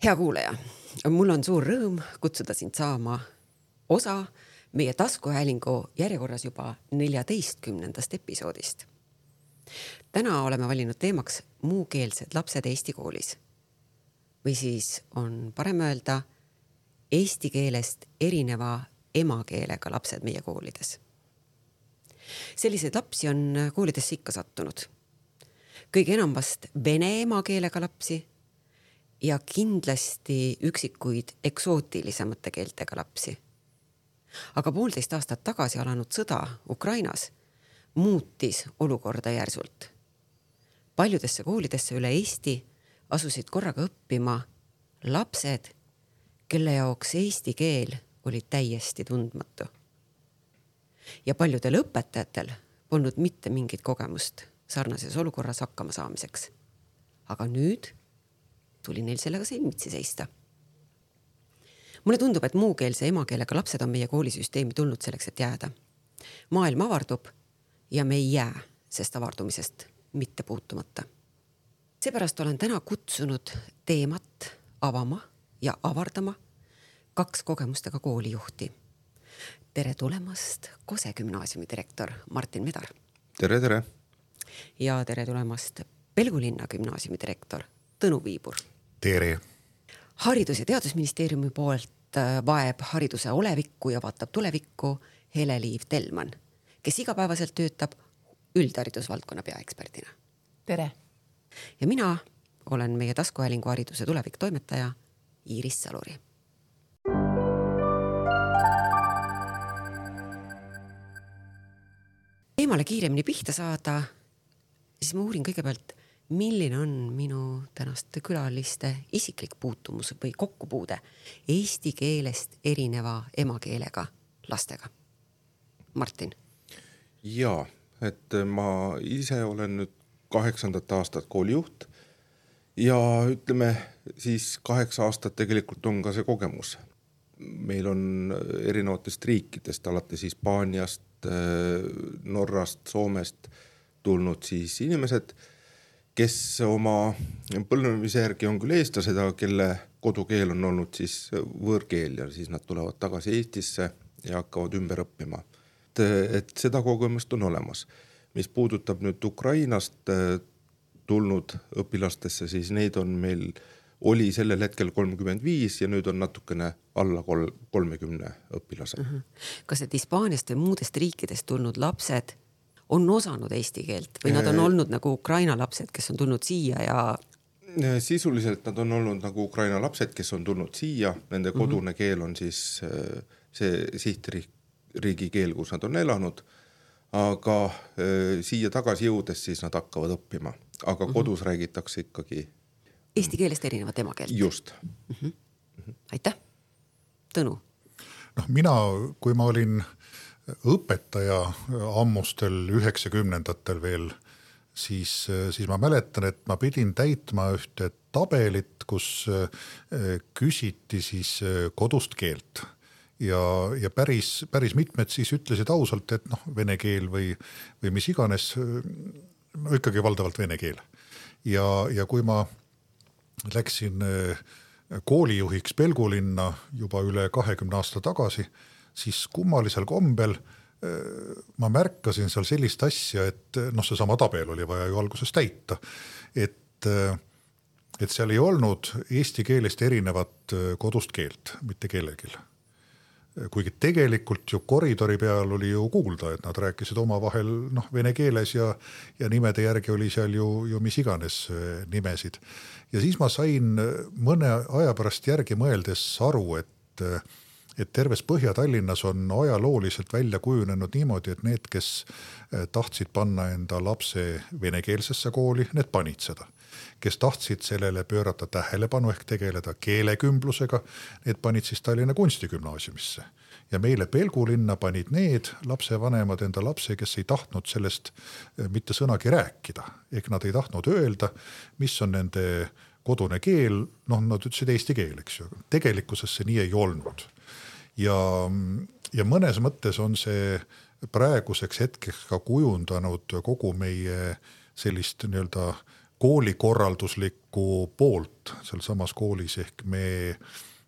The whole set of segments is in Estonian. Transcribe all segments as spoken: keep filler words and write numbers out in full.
Hea kuulaja, mul on suur rõõm kutsuda sind saama osa meie taskuhäälingu järjekorras juba neljateistkümnendast episoodist. Täna oleme valinud teemaks muukeelsed lapsed Eesti koolis. Või siis on parem öelda eesti keelest erineva emakeelega lapsed meie koolides. Selliseid lapsi on koolidesse ikka sattunud. Kõige enam vast vene emakeelega lapsi ja kindlasti üksikuid eksootilisemate keeltega lapsi. Aga poolteist aastat tagasi alanud sõda Ukrainas muutis olukorda järsult. Paljudesse koolidesse üle Eesti asusid korraga õppima lapsed, kelle jaoks eesti keel oli täiesti tundmatu. Ja paljudel õpetajatel polnud mitte mingit kogemust sarnases olukorras hakkama saamiseks. Aga nüüd tuli neil sellega silmitsi seista. Mulle tundub, et muukeelse emakeelega lapsed on meie koolisüsteemi tulnud selleks, et jääda. Maailm avardub ja me ei jää sest avardumisest mitte puutumata. Seepärast olen täna kutsunud teemat avama ja avardama kaks kogemustega koolijuhti. Tere tulemast Kose gümnaasiumi direktor Martin Medar. Tere, tere. Ja tere tulemast Pelgulinna gümnaasiumi direktor Tõnu Viibur. Tere. Haridus- ja teadusministeeriumi poolt vaeb hariduse olevikku ja vaatab tulevikku Hele-Liiv Telman, kes igapäevaselt töötab üldharidusvaldkonna peaeksperdina. Tere. Ja mina olen meie taskuhäälingu hariduse tulevik toimetaja Iiris Saluri. Teemale kiiremini pihta saada, siis ma uurin kõigepealt, milline on minu tänaste külaliste isiklik puutumus või kokkupuude eesti keelest erineva emakeelega lastega. Martin. Jaa, et ma ise olen nüüd kaheksandat aastat koolijuht ja ütleme siis kaheksa aastat tegelikult on ka see kogemus. Meil on erinevatest riikidest, alates Hispaaniast, Norrast, Soomest tulnud siis inimesed, kes oma põlvnemise järgi on küll eestlased, aga kelle kodukeel on olnud siis võõrkeel ja siis nad tulevad tagasi Eestisse ja hakkavad ümber õppima. Et, et seda kogemust on olemas. Mis puudutab nüüd Ukrainast tulnud õpilastesse, siis neid on meil oli sellel hetkel kolmkümmend viis ja nüüd on natukene alla kolmekümne õpilase. Uh-huh. Kas need Hispaaniast või muudest riikidest tulnud lapsed on osanud eesti keelt või nad on olnud nagu Ukraina lapsed, kes on tulnud siia ja... Sisuliselt nad on olnud nagu Ukraina lapsed, kes on tulnud siia. Nende kodune uh-huh. keel on siis see sihtriigi keel, kus nad on elanud. Aga siia tagasi jõudes siis nad hakkavad õppima. Aga uh-huh. kodus räägitakse ikkagi eesti keelest erinevat emakeelt. Just. Uh-huh. Uh-huh. Aitäh. Tõnu. No, mina, kui ma olin õpetaja ammustel üheksakümnendatel veel, siis, siis ma mäletan, et ma pidin täitma ühte tabelit, kus küsiti siis kodust keelt. Ja, ja päris, päris mitmed siis ütlesid ausalt, et noh, vene keel või, või mis iganes, ikkagi valdavalt vene keel. Ja, ja kui ma läksin koolijuhiks Pelgulinna juba üle kahekümne aasta tagasi, siis kummalisel kombel ma märkasin seal sellist asja, et noh, see sama tabel oli vaja ju alguses täita, et, et seal ei olnud eesti keelest erinevat kodust keelt, mitte kellelgi. Kuigi tegelikult ju koridori peal oli ju kuulda, et nad rääkisid oma vahel noh, vene keeles ja, ja nimede järgi oli seal ju, ju mis iganes nimesid. Ja siis ma sain mõne aja pärast järgi mõeldes aru, et, et terves Põhja-Tallinnas on ajalooliselt välja kujunenud niimoodi, et need, kes tahtsid panna enda lapse venekeelsesse kooli, need panid seda. Kes tahtsid sellele pöörata tähelepanu ehk tegeleda keelekümblusega, need panid siis Tallinna kunstigümnaasiumisse. Ja meile Pelgulinna panid need lapsevanemad enda lapse, kes ei tahtnud sellest mitte sõnagi rääkida. Ehk nad ei tahtnud öelda, mis on nende kodune keel, noh, nad ütlesid eesti keel, eks ju. Tegelikkuses see nii ei olnud. Ja, ja mõnes mõttes on see praeguseks hetkeks ka kujundanud kogu meie sellist nii-öelda koolikorralduslikku poolt seal samas koolis, ehk me,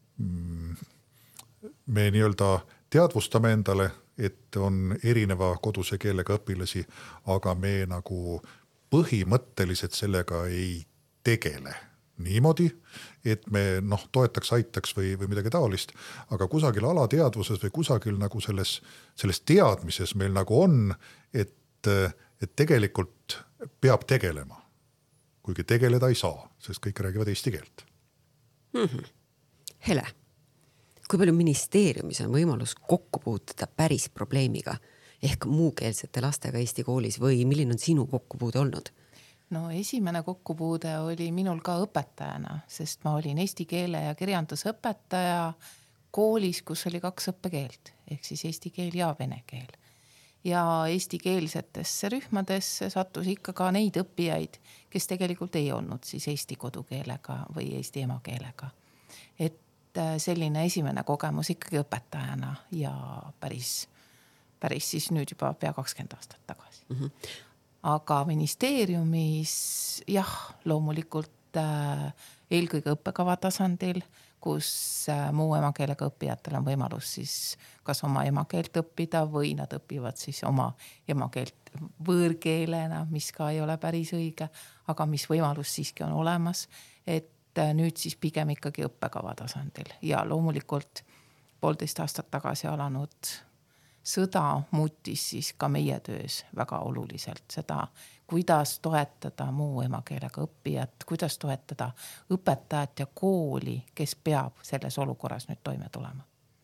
me nii-öelda teadvustame endale, et on erineva koduse keelega õpilasi, aga me nagu põhimõtteliselt sellega ei tegele niimoodi, et me noh, toetaks, aitaks või, või midagi taolist, aga kusagil alateadvuses või kusagil nagu selles, selles teadmises meil nagu on, et, et tegelikult peab tegelema, kuigi tegeleda ei saa, sest kõik räägivad eesti keelt. Mm-hmm. Hele, kui palju ministeeriumis on võimalus kokku puutuda päris probleemiga ehk muukeelsete lastega Eesti koolis või milline on sinu kokkupuude olnud? No esimene kokkupuude oli minul ka õpetajana, sest ma olin eesti keele ja kirjandusõpetaja koolis, kus oli kaks õppekeelt, ehk siis eesti keel ja vene keel. Ja eestikeelsetesse rühmadesse sattus ikka ka neid õppijaid, kes tegelikult ei olnud siis eesti kodukeelega või eesti emakeelega. Et selline esimene kogemus ikkagi õpetajana ja päris, päris siis nüüd juba pea kakskümmend aastat tagasi. Mm-hmm. Aga ministeeriumis jah, loomulikult äh, eelkõige õppekava tasandil, kus äh, muu emakeelega õppijatel on võimalus siis kas oma emakeelt õppida või nad õpivad siis oma emakeelt võõrkeelena, mis ka ei ole päris õige, aga mis võimalus siiski on olemas, et äh, nüüd siis pigem ikkagi õppekava tasandil ja loomulikult poolteist aastat tagasi alanud sõda muutis siis ka meie töös väga oluliselt seda, kuidas toetada muu emakeelega õppijat, kuidas toetada õpetajat ja kooli, kes peab selles olukorras nüüd toime tulema.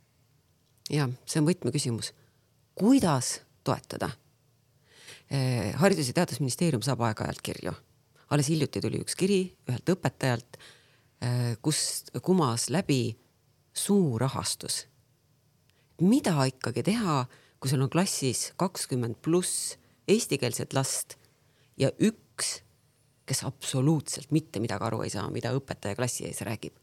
Ja, see on võtmeküsimus. Kuidas toetada? Haridus- ja Teadusministeerium saab aeg-ajalt kirju. Alles hiljuti tuli üks kiri ühelt õpetajalt, kus kumas läbi suur rahastus. Mida ikkagi teha, kui sul on klassis kakskümmend pluss eestikeelset last ja üks, kes absoluutselt mitte midagi aru ei saa, mida õpetaja klassi ees räägib.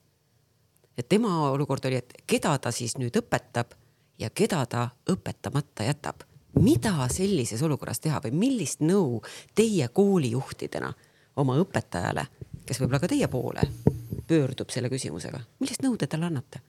Et tema olukord oli, et keda ta siis nüüd õpetab ja keda ta õpetamata jätab. Mida sellises olukorras teha või millist nõu teie koolijuhtidena oma õpetajale, kes võib-olla ka teie poole pöördub selle küsimusega, millist nõu te talle annate?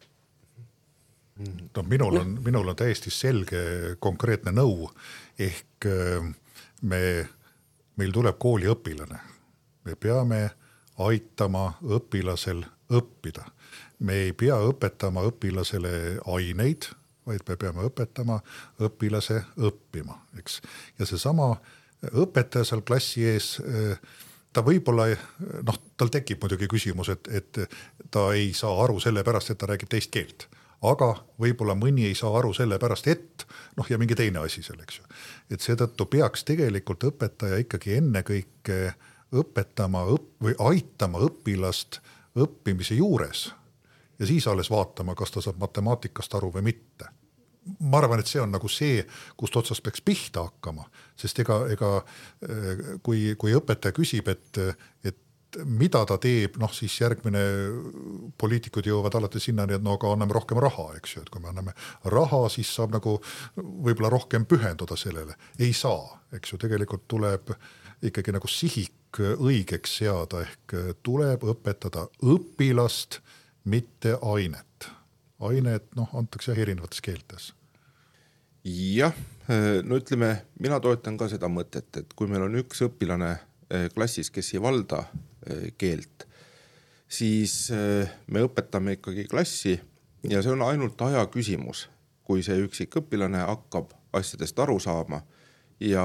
No, minul, on, minul on täiesti selge konkreetne nõu, ehk me, meil tuleb kooli õpilane. Me peame aitama õpilasel õppida. Me ei pea õpetama õpilasele aineid, vaid me peame õpetama õpilase õppima. Eks? Ja seesama õpetaja seal klassi ees, ta võib-olla, noh, tal tekib muidugi küsimus, et, et ta ei saa aru selle pärast, et ta räägib teist keelt. Aga võib-olla mõni ei saa aru selle pärast, et noh, ja mingi teine asi selleks ju. Et seetõttu peaks tegelikult õpetaja ikkagi enne kõike õpetama õpp, või aitama õpilast õppimise juures ja siis alles vaatama, kas ta saab matemaatikast aru või mitte. Ma arvan, et see on nagu see, kust otsast peaks pihta hakkama, sest ega, ega kui, kui õpetaja küsib, et, et mida ta teeb, noh siis järgmine poliitikud jõuavad alati sinna, et no aga anname rohkem raha, eks ju, et kui me anname raha, siis saab nagu võib-olla rohkem pühenduda sellele. Ei saa, eks ju, tegelikult tuleb ikkagi nagu sihik õigeks seada, ehk tuleb õpetada õpilast, mitte ainet. Ainet, noh, antakse erinevates keeltes. Jah, no ütleme, mina toetan ka seda mõtet, et kui meil on üks õpilane klassis, kes ei valda keelt, siis me õpetame ikkagi klassi ja see on ainult aja küsimus, kui see üksik õpilane hakkab asjadest aru saama ja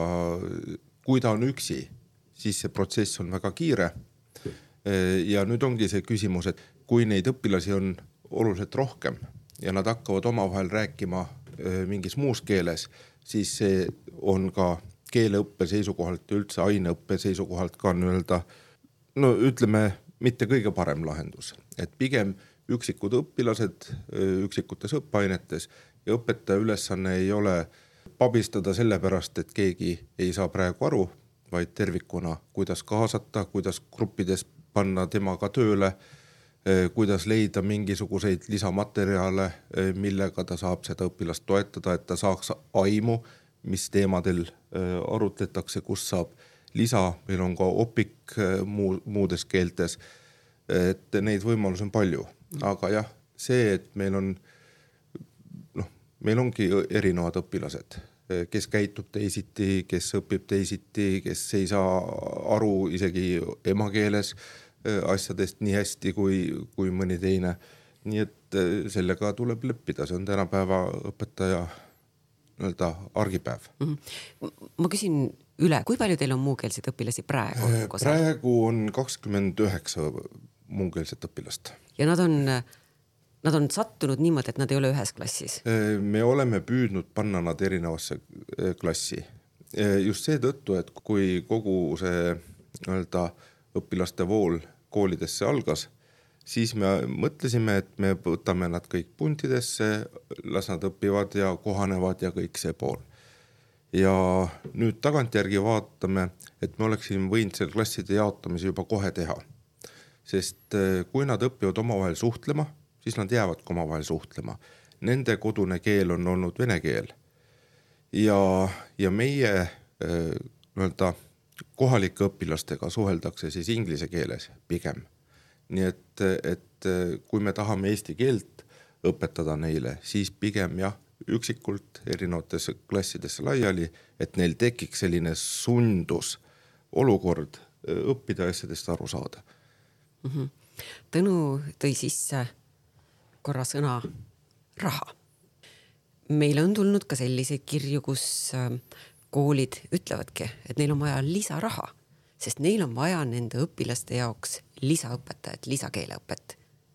kui ta on üksi, siis see protsess on väga kiire ja nüüd ongi see küsimus, et kui neid õpilasi on oluliselt rohkem ja nad hakkavad omavahel rääkima mingis muus keeles, siis see on ka keeleõppe seisukohalt ja üldse aineõppe seisukohalt ka nii-öelda, no ütleme, mitte kõige parem lahendus. Et pigem üksikud õpilased üksikutes õppeainetes ja õpetaja ülesanne ei ole pabistada selle pärast, et keegi ei saa praegu aru, vaid tervikuna, kuidas kaasata, kuidas gruppides panna temaga tööle, kuidas leida mingisuguseid lisamaterjale, millega ta saab seda õpilast toetada, et ta saaks aimu, mis teemadel arutletakse, kus saab lisa, meil on ka opik muu, muudes keeltes, et neid võimalusi on palju, aga jah, see, et meil on, noh, meil ongi erinevad õpilased, kes käitub teisiti, kes õpib teisiti, kes ei saa aru isegi emakeeles asjadest nii hästi kui, kui mõni teine. Nii et sellega tuleb leppida, see on tänapäeva õpetaja nii-öelda argipäev. Ma küsin üle, kui palju teil on muukeelseid õpilasi praegu? Praegu on kakskümmend üheksa muukeelset õpilast. Ja nad on, nad on sattunud niimoodi, et nad ei ole ühes klassis? Me oleme püüdnud panna nad erinevasse klassi. Just see tõttu, et kui kogu see nii-öelda õpilaste vool koolidesse algas, siis me mõtlesime, et me võtame nad kõik puntidesse, las nad õpivad ja kohanevad ja kõik see pool. Ja nüüd tagantjärgi vaatame, et me oleksime võinud selle klasside jaotamise juba kohe teha. Sest kui nad õpivad omavahel suhtlema, siis nad jäävadki omavahel suhtlema. Nende kodune keel on olnud vene keel. Ja, ja meie nii-öelda kohalike õpilastega suheldakse siis inglise keeles pigem. Nii et, et kui me tahame eesti keelt õpetada neile, siis pigem jah, üksikult erinevatesse klassidesse laiali, et neil tekiks selline sundus olukord õppida asjadest aru saada. Mm-hmm. Tõnu tõi sisse korra sõna raha. Meil on tulnud ka selliseid kirju, kus koolid ütlevadki, et neil on vaja lisaraha, sest neil on vaja nende õpilaste jaoks lisaõpetajat, lisakeeleõpet.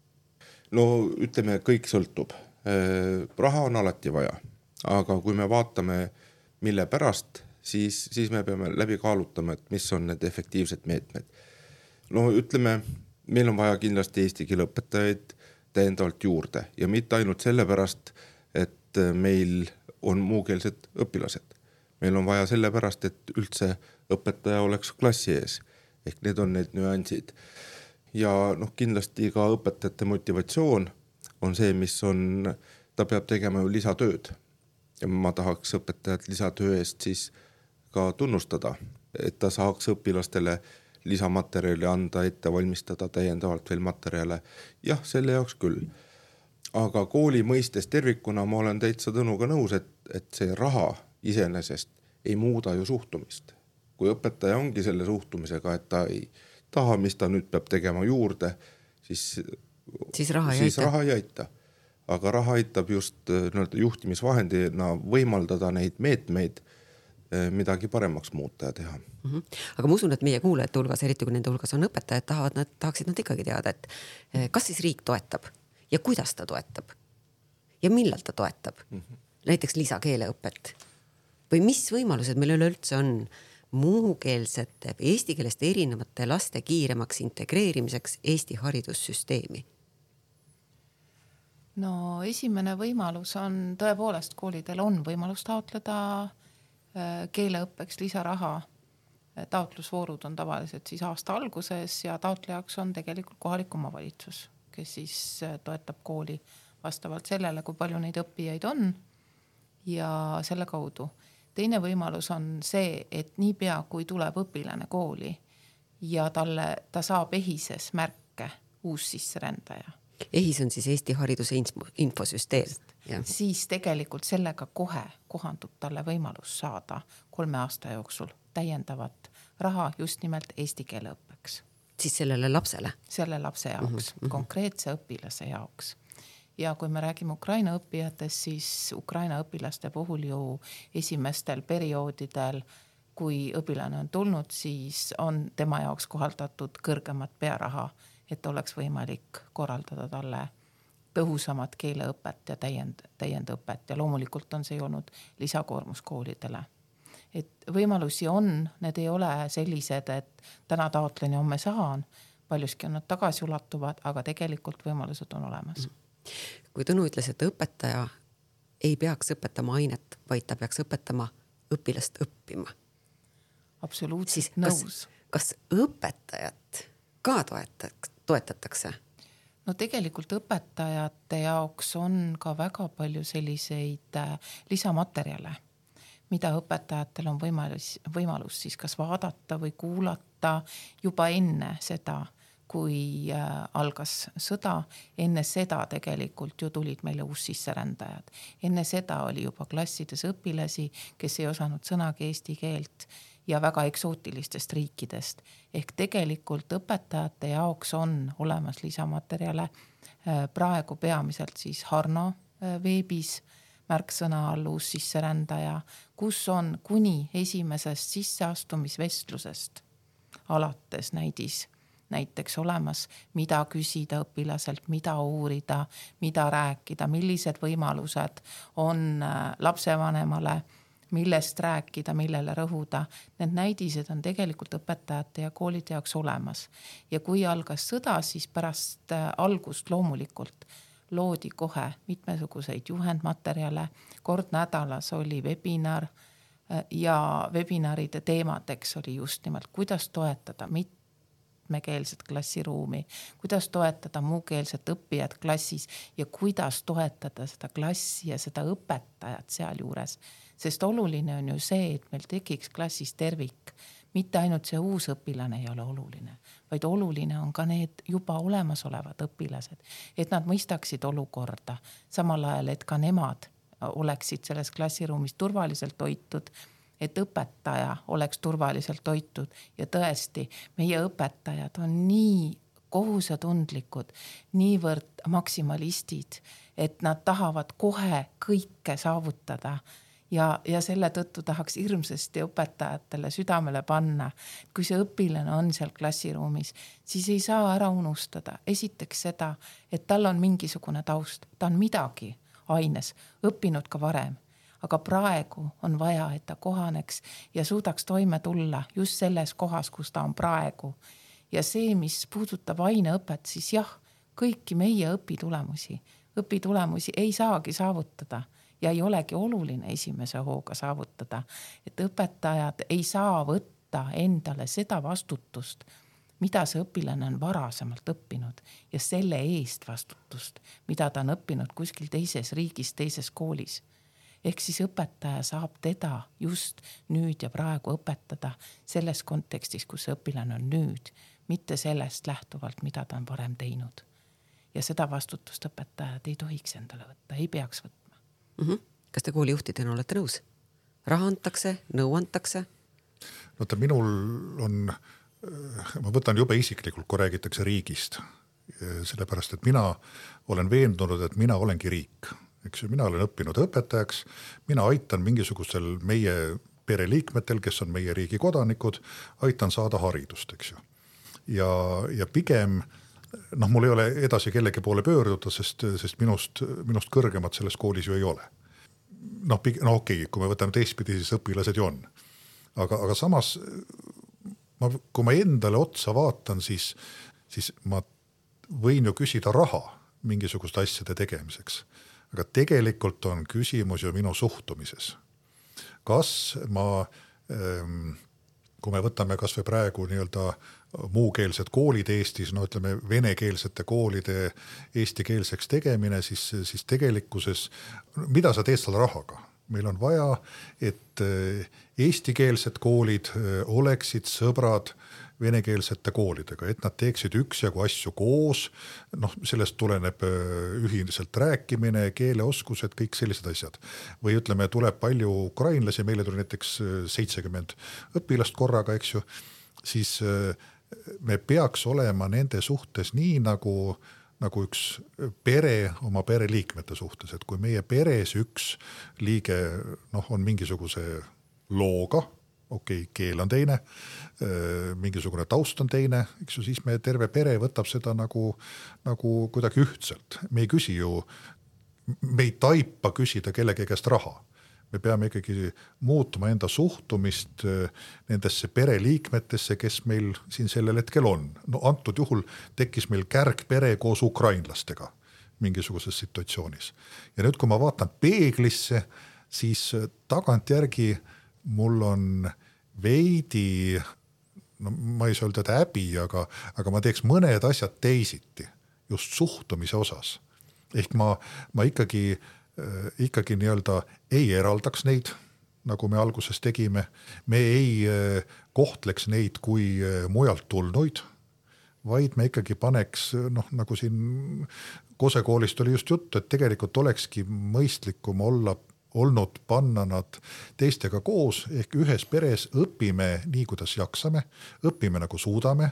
No ütleme, kõik sõltub. Raha on alati vaja, aga kui me vaatame, mille pärast, siis, siis me peame läbi kaalutama, et mis on need efektiivsed meetmed. No ütleme, meil on vaja kindlasti eesti keele õpetajaid täiendavalt juurde ja mitte ainult selle pärast, et meil on muukeelsed õpilased. Meil on vaja selle pärast, et üldse õpetaja oleks klassi ees. Ehk need on need nüansid. Ja noh, kindlasti ka õpetajate motivatsioon on see, mis on, ta peab tegema ju lisatööd. Ja ma tahaks õpetajat lisatöö eest siis ka tunnustada, et ta saaks õpilastele lisamaterjali anda, ette valmistada täiendavalt veel materjale. Jah, selle jaoks küll. Aga kooli mõistes tervikuna ma olen täitsa Tõnuga nõus, et, et see raha iseenesest ei muuda ju suhtumist. Kui õpetaja ongi selle suhtumisega, et ta ei taha, mis ta nüüd peab tegema juurde, siis, siis, raha, siis raha ei aita. Aga raha aitab just juhtimisvahendina võimaldada neid meetmeid midagi paremaks muuta ja teha. Mm-hmm. Aga ma usun, et meie kuulajate hulgas, eriti kui nende hulgas on õpetajad, tahavad, nad tahaksid nad ikkagi teada, et kas siis riik toetab ja kuidas ta toetab ja millal ta toetab. Mm-hmm. Näiteks lisakeeleõpet. Või mis võimalused meil üleüldse on muukeelsete või eesti keelest erinevate laste kiiremaks integreerimiseks Eesti haridussüsteemi? No esimene võimalus on, tõepoolest koolidel on võimalus taotleda keeleõppeks lisaraha. Taotlusvoorud on tavaliselt siis aasta alguses ja taotlejaks on tegelikult kohalik omavalitsus, kes siis toetab kooli vastavalt sellele, kui palju neid õppijaid on ja selle kaudu. Teine võimalus on see, et niipea kui tuleb õpilane kooli ja talle, ta saab ehises märke uus sisserändaja. Ehis on siis Eesti hariduse infosüsteem. Siis tegelikult sellega kohe kohandub talle võimalus saada kolme aasta jooksul täiendavat raha just nimelt eesti keele õppeks. Siis sellele lapsele? Selle lapse jaoks, mm-hmm. konkreetse õpilase jaoks. Ja kui me räägime Ukraina õppijatest, siis Ukraina õpilaste puhul ju esimestel perioodidel, kui õpilane on tulnud, siis on tema jaoks kohaldatud kõrgemat pearaha, et oleks võimalik korraldada talle tõhusamat keeleõpet ja täiend, täiendõpet ja loomulikult on see olnud lisakoormus koolidele. Et võimalusi on, need ei ole sellised, et täna taotlen ja homme saan, paljuski on nad tagasi ulatuvad, aga tegelikult võimalused on olemas. Mm. Kui Tõnu ütles, et õpetaja ei peaks õpetama ainet, vaid ta peaks õpetama õpilast õppima. Absoluutselt nõus. Kas, kas õpetajat ka toetatakse? No tegelikult õpetajate jaoks on ka väga palju selliseid lisamaterjale, mida õpetajatel on võimalus, võimalus siis kas vaadata või kuulata juba enne seda, kui algas sõda. Enne seda tegelikult ju tulid meile uussisserändajad. Enne seda oli juba klassides õpilasi, kes ei osanud sõnagi eesti keelt ja väga eksootilistest riikidest. Ehk tegelikult õpetajate jaoks on olemas lisamaterjale. Praegu peamiselt siis Harno veebis märksõna all uussisserändaja, kus on kuni esimesest sisseastumisvestlusest alates näidis näiteks olemas, mida küsida õpilaselt, mida uurida, mida rääkida, millised võimalused on lapsevanemale, millest rääkida, millele rõhuda. Need näidised on tegelikult õpetajate ja koolide jaoks olemas. Ja kui algas sõda, siis pärast algust loomulikult loodi kohe mitmesuguseid juhendmaterjale. Kord nädalas oli webinar ja webinaride teemadeks oli just nimelt, kuidas toetada mitte mekeelset klassiruumi, kuidas toetada muukeelset õppijat klassis ja kuidas toetada seda klassi ja seda õpetajat seal juures. Sest oluline on ju see, et meil tekiks klassis tervik. Mitte ainult see uus õpilane ei ole oluline, vaid oluline on ka need juba olemasolevad õpilased, et nad mõistaksid olukorda, samal ajal, et ka nemad oleksid selles klassiruumis turvaliselt hoitud, et õpetaja oleks turvaliselt hoitud ja tõesti, meie õpetajad on nii kohusetundlikud, niivõrd maksimalistid, et nad tahavad kohe kõike saavutada ja, ja selle tõttu tahaks hirmsasti õpetajatele südamele panna. Kui see õpilane on seal klassiruumis, siis ei saa ära unustada esiteks seda, et tal on mingisugune taust, ta on midagi aines, õppinud ka varem. Aga praegu on vaja, et ta kohaneks ja suudaks toime tulla just selles kohas, kus ta on praegu. Ja see, mis puudutab aineõpet, siis jah, kõiki meie õpitulemusi, õpitulemusi ei saagi saavutada ja ei olegi oluline esimese hooga saavutada. Et õpetajad ei saa võtta endale seda vastutust, mida see õpilane on varasemalt õppinud ja selle eest vastutust, mida ta on õppinud kuskil teises riigis, teises koolis. Ehk siis õpetaja saab teda just nüüd ja praegu õpetada selles kontekstis, kus õpilane on nüüd, mitte sellest lähtuvalt, mida ta on varem teinud. Ja seda vastutust õpetajad ei tohiks endale võtta, ei peaks võtma. Mm-hmm. Kas te koolijuhtidena olete nõus? Raha antakse, nõu antakse? No ta minul on, ma võtan jube isiklikult, kui räägitakse riigist. Sellepärast, et mina olen veendunud, et mina olengi riik. Eks ju, mina olen õppinud õpetajaks, mina aitan mingisugusel meie pereliikmetel, kes on meie riigi kodanikud, aitan saada haridust, eks ju. Ja, ja pigem, noh, mul ei ole edasi kellegi poole pöörduda, sest, sest minust, minust kõrgemat selles koolis ju ei ole. Noh, no okei, kui me võtame teistpidi, siis õpilased ju on. Aga, aga samas, ma, kui ma endale otsa vaatan, siis, siis ma võin ju küsida raha mingisuguste asjade tegemiseks. Aga tegelikult on küsimus ju minu suhtumises. Kas ma, kui me võtame kas või praegu nii-öelda muukeelsed koolid Eestis, no ütleme venekeelsete koolide eestikeelseks tegemine, siis, siis tegelikkuses, mida sa teed selle rahaga? Meil on vaja, et eestikeelsed koolid oleksid sõbrad venekeelsete koolidega, et nad teeksid üksjagu asju koos, noh, sellest tuleneb ühiselt rääkimine, keeleoskused, kõik sellised asjad. Või ütleme, tuleb palju ukrainlasi, meile tuli näiteks seitsekümmend õpilast korraga, eks ju, siis me peaks olema nende suhtes nii nagu, nagu üks pere oma pereliikmete suhtes, et kui meie peres üks liige noh, on mingisuguse looga, okei, okay, keel on teine, mingisugune taust on teine, eks ju, siis me terve pere võtab seda nagu, nagu kuidagi ühtselt. Me ei küsi ju, me ei taipa küsida kellegi käest raha. Me peame ikkagi muutuma enda suhtumist nendesse pereliikmetesse, kes meil siin sellel hetkel on. No antud juhul tekkis meil kärgpere koos ukrainlastega mingisuguses situatsioonis. Ja nüüd, kui ma vaatan peeglisse, siis tagantjärgi mul on veidi, no ma ei saa öelda häbi, aga, aga ma teeks mõned asjad teisiti, just suhtumise osas. Ehk ma, ma ikkagi, ikkagi nii-öelda ei eraldaks neid nagu me alguses tegime, me ei kohtleks neid kui mujalt tulnuid, vaid me ikkagi paneks, noh, nagu siin Kose koolist oli just juttu, et tegelikult olekski mõistlikum olla, olnud panna nad teistega koos, ehk ühes peres õpime nii, kuidas jaksame, õpime nagu suudame,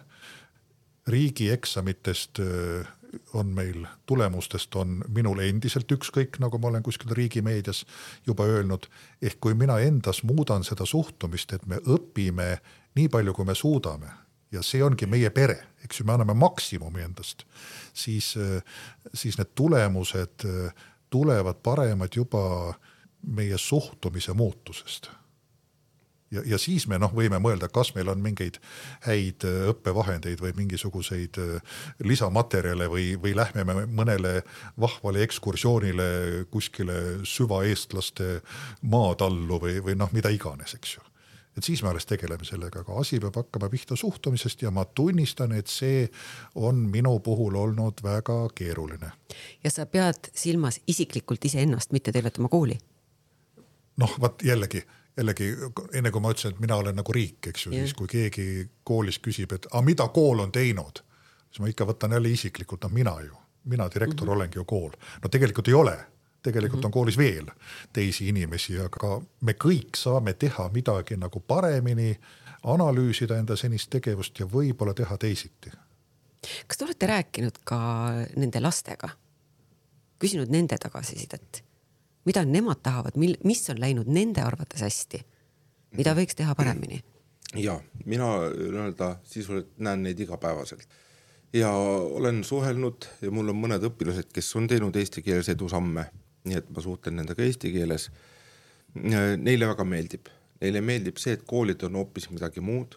riigieksamitest on meil, tulemustest on minul endiselt ükskõik, nagu ma olen kuskil riigimeedias juba öelnud, ehk kui mina endas muudan seda suhtumist, et me õpime nii palju, kui me suudame, ja see ongi meie pere, eks ju, me anname maksimumi endast, siis, siis need tulemused tulevad paremad juba meie suhtumise muutusest. Ja, ja siis me noh, võime mõelda, kas meil on mingeid häid õppevahendeid või mingisuguseid lisamaterjale või, või lähme me mõnele vahvale ekskursioonile kuskile süvaeestlaste maatallu või, või noh, mida iganes, eks ju. Et siis me alles tegeleme sellega, aga asi peab hakkama pihta suhtumisest ja ma tunnistan, et see on minu puhul olnud väga keeruline. Ja sa pead silmas isiklikult ise ennast, mitte tervet oma kooli? Noh, vaat jällegi, jällegi, enne kui ma ütlesin, et mina olen nagu riik, eks ju, yeah. Siis kui keegi koolis küsib, et a, mida kool on teinud, siis ma ikka võtan jälle isiklikult, no mina ju, mina direktor mm-hmm. olengi ju kool. No tegelikult ei ole. Tegelikult on koolis veel teisi inimesi, aga me kõik saame teha midagi nagu paremini, analüüsida enda senist tegevust ja võib-olla teha teisiti. Kas te olete rääkinud ka nende lastega? Küsinud nende tagasisidet? Mida nemad tahavad? Mis on läinud nende arvates hästi? Mida võiks teha paremini? Ja, mina öelda, sisuliselt näen neid igapäevaselt. Ja olen suhelnud ja mul on mõned õpilased, kes on teinud eesti keeles edusamme. Nii et ma suhtlen nendega eesti keeles. Neile väga meeldib. Neile meeldib see, et koolid on hoopis midagi muud.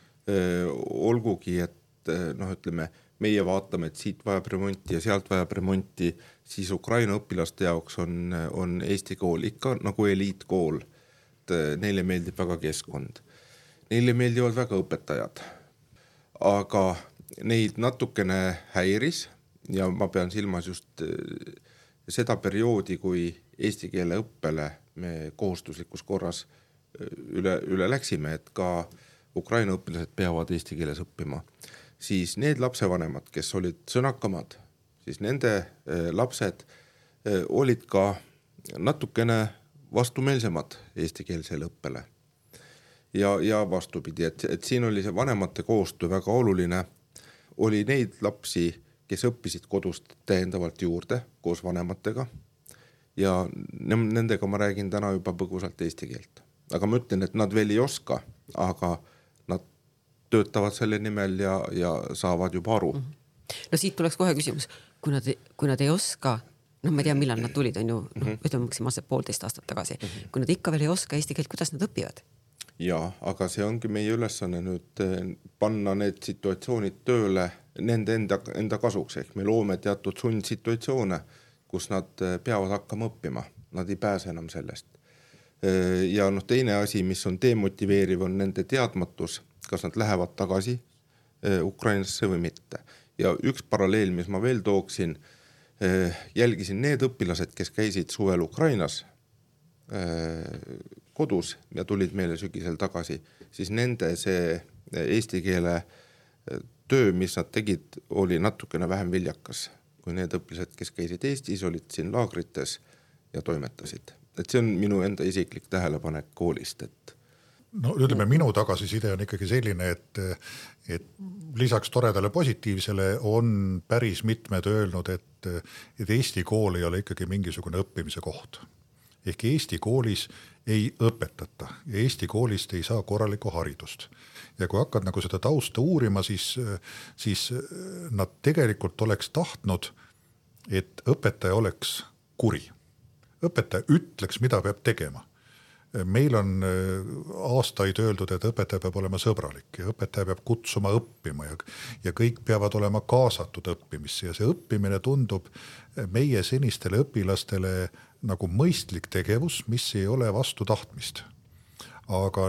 Olgugi, et noh, ütleme, meie vaatame, et siit vajab remonti ja sealt vajab remonti, siis Ukraina õpilaste jaoks on, on Eesti kool ikka nagu eliitkool. Neile meeldib väga keskkond. Neile meeldivad väga õpetajad. Aga neid natukene häiris ja ma pean silmas just seda perioodi, kui eesti keele õppele me kohustuslikus korras üle, üle läksime, et ka Ukraina õpilased peavad eesti keeles õppima, siis need lapsevanemad, kes olid sõnakamad, siis nende lapsed olid ka natukene vastumeelsemad eestikeelsele õppele. Ja, ja vastupidi, et, et siin oli see vanemate koostöö väga oluline, oli neid lapsi, kes õppisid kodust täiendavalt juurde koos vanematega ja nendega ma räägin täna juba põgusalt eesti keelt. Aga ma ütlen, et nad veel ei oska, aga nad töötavad selle nimel ja, ja saavad juba aru. No siit tuleks kohe küsimus, kui nad, kui nad ei oska, noh ma ei tea, millal nad tulid, on ju, no, ütleme maksimaalselt poolteist aastat tagasi, kui nad ikka veel ei oska eesti keelt, kuidas nad õpivad? Ja, aga see ongi meie ülesanne nüüd panna need situatsioonid tööle nende enda, enda kasuks, ehk me loome teatud sundsituatsioone, kus nad peavad hakkama õppima, nad ei pääse enam sellest. Ja noh, teine asi, mis on demotiveeriv, on nende teadmatus, kas nad lähevad tagasi Ukrainasse või mitte. Ja üks paralleel, mis ma veel tooksin, jälgisin need õpilased, kes käisid suvel Ukrainas kodus ja tulid meile sügisel tagasi, siis nende see eesti keele töö, mis nad tegid, oli natukene vähem viljakas kui need õpilased, kes käisid Eestis, olid siin laagrites ja toimetasid. Et see on minu enda isiklik tähelepanek koolist. Et... No ütleme, minu tagasiside on ikkagi selline, et, et lisaks toredale positiivsele on päris mitmed öelnud, et, et Eesti kool ei ole ikkagi mingisugune õppimise koht. Ehk Eesti koolis ei õpetata ja Eesti koolist ei saa korralikku haridust. Ja kui hakkad nagu seda tausta uurima, siis, siis nad tegelikult oleks tahtnud, et õpetaja oleks kuri. Õpetaja ütleks, mida peab tegema. Meil on aastaid öeldud, et õpetaja peab olema sõbralik ja õpetaja peab kutsuma õppima ja, ja kõik peavad olema kaasatud õppimisse ja see õppimine tundub meie senistele õpilastele nagu mõistlik tegevus, mis ei ole vastu tahtmist. Aga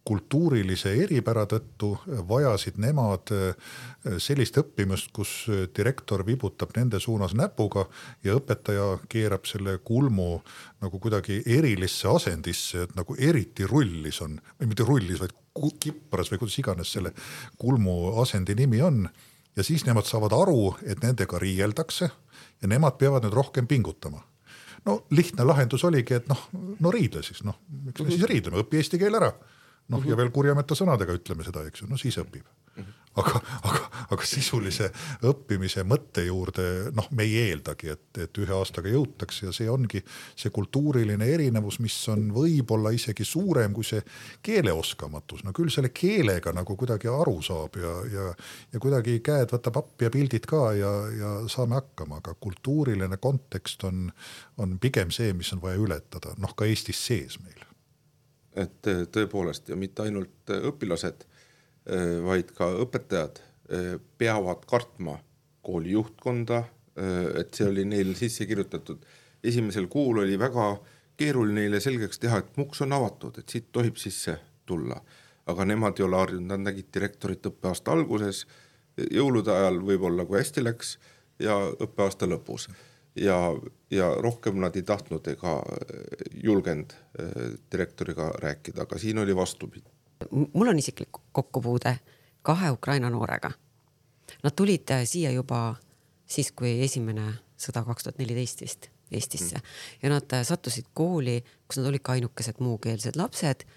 kultuurilise eripära tõttu vajasid nemad sellist õppimist, kus direktor vibutab nende suunas näpuga ja õpetaja keerab selle kulmu nagu kuidagi erilisse asendisse, et nagu eriti rullis on, või mitte rullis, vaid kipras või kuidas iganes selle kulmu asendi nimi on. Ja siis nemad saavad aru, et nendega riieldakse ja nemad peavad nüüd rohkem pingutama. No lihtne lahendus oligi, et noh, no riidle siis, noh, miks me siis riidleme, õpi eesti keel ära. Noh, ja veel kurjameta sõnadega ütleme seda, eks ju, no siis õpib. Aga, aga, aga sisulise õppimise mõtte juurde, noh, me ei eeldagi, et, et ühe aastaga jõutaks ja see ongi see kultuuriline erinevus, mis on võib-olla isegi suurem kui see keeleoskamatus. No küll selle keelega nagu kuidagi aru saab ja, ja, ja kuidagi käed võtab appi ja pildid ka ja, ja saame hakkama, aga kultuuriline kontekst on, on pigem see, mis on vaja ületada, noh ka Eestis sees meil. Et tõepoolest ja mitte ainult õpilased, vaid ka õpetajad peavad kartma kooli juhtkonda, et see oli neil sisse kirjutatud. Esimesel kuul oli väga keeruline neile selgeks teha, et muks on avatud, et siit tohib sisse tulla. Aga nemad ei ole harjunud, nad nägid direktorit õppeaasta alguses, jõulude ajal võib-olla kui hästi läks ja õppeaasta lõpus. Ja, ja rohkem nad ei tahtnud ega julgenud direktoriga rääkida, aga siin oli vastupidi. Mul on isiklik kokkupuude kahe Ukraina noorega. Nad tulid siia juba siis, kui esimene sõda kaks tuhat neliteist vist Eestisse mm. ja nad sattusid kooli, kus nad olid ka ainukesed muukeelsed lapsed.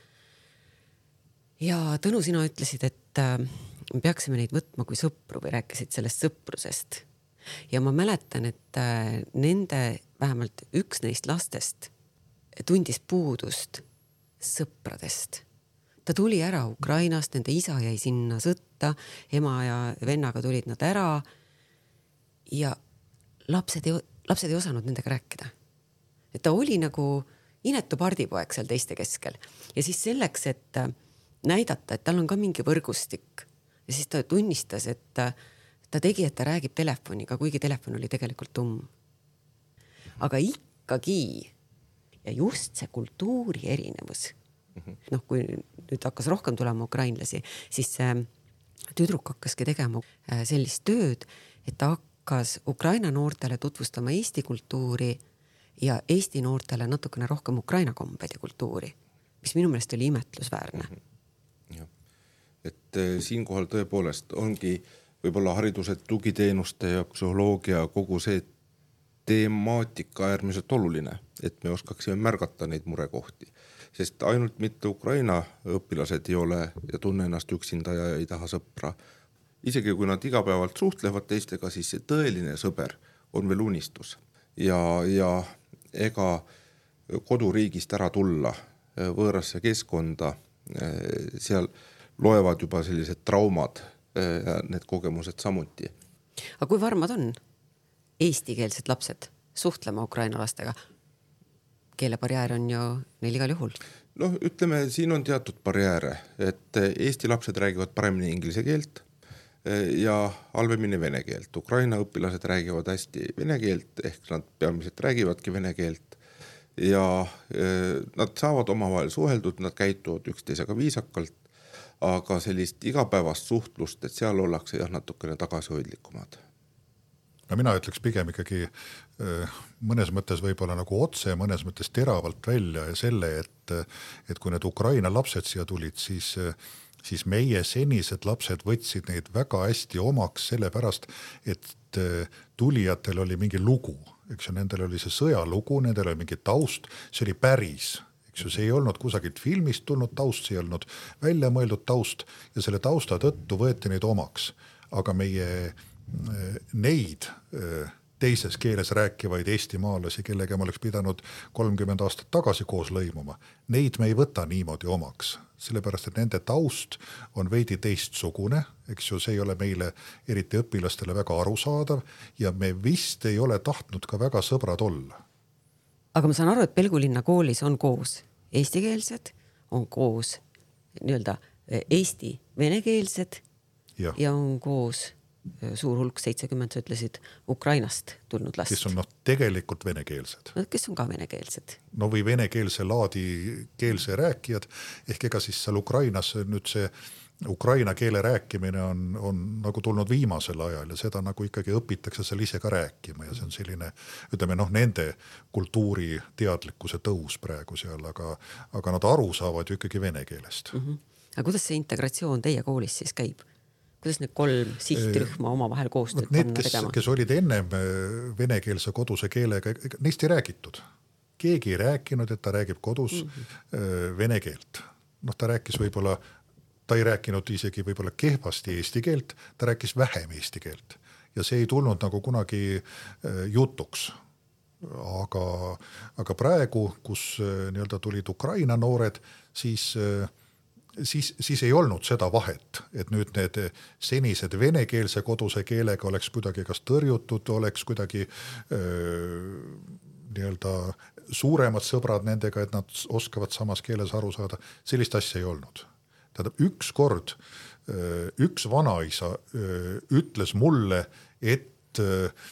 Ja Tõnu, sina ütlesid, et me peaksime neid võtma kui sõpru või rääkisid sellest sõprusest. Ja ma mäletan, et nende vähemalt üks neist lastest tundis puudust sõpradest. Ta tuli ära Ukrainast, nende isa jäi sinna sõtta, ema ja vennaga tulid nad ära ja lapsed ei, lapsed ei osanud nendega rääkida. Et ta oli nagu inetu pardipoeg seal teiste keskel. Ja siis selleks, et näidata, et tal on ka mingi võrgustik ja siis ta tunnistas, et ta tegi, et ta räägib telefoniga, kuigi telefon oli tegelikult tumm. Aga ikkagi ja just see kultuuri erinevus. Noh, kui nüüd hakkas rohkem tulema ukrainlasi, siis tüdruk hakkaski tegema sellist tööd, et ta hakkas Ukraina noortele tutvustama Eesti kultuuri ja Eesti noortele natukene rohkem Ukraina kombed ja kultuuri, mis minu meelest oli imetlusväärne. Ja. Et siinkohal tõepoolest ongi võib-olla hariduse tugiteenuste ja psühholoogia kogu see teemaatika äärmiselt oluline, et me oskaksime märgata neid murekohti. Sest ainult mitte Ukraina õpilased ei ole ja tunne ennast üksinda ja ei taha sõpra. Isegi kui nad igapäevalt suhtlevad teistega, siis see tõeline sõber on veel unistus. Ja, ja ega koduriigist ära tulla võõrasse keskkonda, seal loevad juba sellised traumad ja need kogemused samuti. Aga kui varmad on eestikeelsed lapsed suhtlema Ukraina lastega? Keelebarjäär on ju neil igal juhul. No ütleme, siin on teatud barjääre, et Eesti lapsed räägivad paremini inglise keelt ja halvemini vene keelt. Ukraina õpilased räägivad hästi vene keelt, ehk nad peamiselt räägivadki vene keelt ja nad saavad omavahel suheldud, nad käituvad üksteisega viisakalt, aga sellist igapäevast suhtlust, et seal ollakse jah natukene tagasihoidlikumad. No mina ütleks pigem ikkagi mõnes mõttes võib-olla nagu otse, mõnes mõttes teravalt välja ja selle, et, et kui need Ukraina lapsed siia tulid, siis, siis meie senised lapsed võtsid neid väga hästi omaks sellepärast, et tulijatel oli mingi lugu, eks ju, nendel oli see sõjalugu, nendel oli mingi taust, see oli päris. Eks ju, see ei olnud kusagilt filmist tulnud taust, see ei olnud välja mõeldud taust ja selle tausta tõttu võeti neid omaks. Aga meie neid teises keeles rääkivaid eestimaalasi, kellega me oleks pidanud kolmkümmend aastat tagasi koos lõimuma, neid me ei võta niimoodi omaks, sellepärast et nende taust on veidi teistsugune, eks ju, see ei ole meile eriti õpilastele väga arusaadav ja me vist ei ole tahtnud ka väga sõbrad olla. Aga ma saan aru, et Pelgulinna koolis on koos eestikeelsed, on koos nii-öelda eesti venekeelsed ja, ja on koos suur hulk, seitsekümmend, sa ütlesid, Ukrainast tulnud last. Kes on noh, tegelikult venekeelsed. Kes on ka venekeelsed. No või venekeelse laadi keelse rääkijad, ehk ega siis seal Ukrainas nüüd see Ukraina keele rääkimine on, on nagu tulnud viimasel ajal ja seda nagu ikkagi õpitakse seal ise ka rääkima ja see on selline, ütleme noh, nende kultuuri teadlikkuse tõus praegu seal, aga, aga nad aru saavad ju ikkagi vene keelest. Mm -hmm. Aga kuidas see integratsioon teie koolis siis käib? Kuidas need kolm sihtrühma oma vahel koostööd need, panna kes, tegema? kes olid ennem venekeelse koduse keelega, neist ei räägitud. Keegi ei rääkinud, et ta räägib kodus mm -hmm. vene keelt. Noh, ta rääkis võib-olla ta ei rääkinud isegi võib-olla kehvasti eesti keelt, ta rääkis vähem eesti keelt ja see ei tulnud nagu kunagi jutuks. Aga, aga praegu, kus nii-öelda tulid Ukraina noored, siis, siis, siis ei olnud seda vahet, et nüüd need senised venekeelse koduse keelega oleks kuidagi kas tõrjutud, oleks kuidagi öö, nii-öelda suuremad sõbrad nendega, et nad oskavad samas keeles aru saada. Sellist asja ei olnud. Tähendab, üks kord üks vanaisa ütles mulle, et,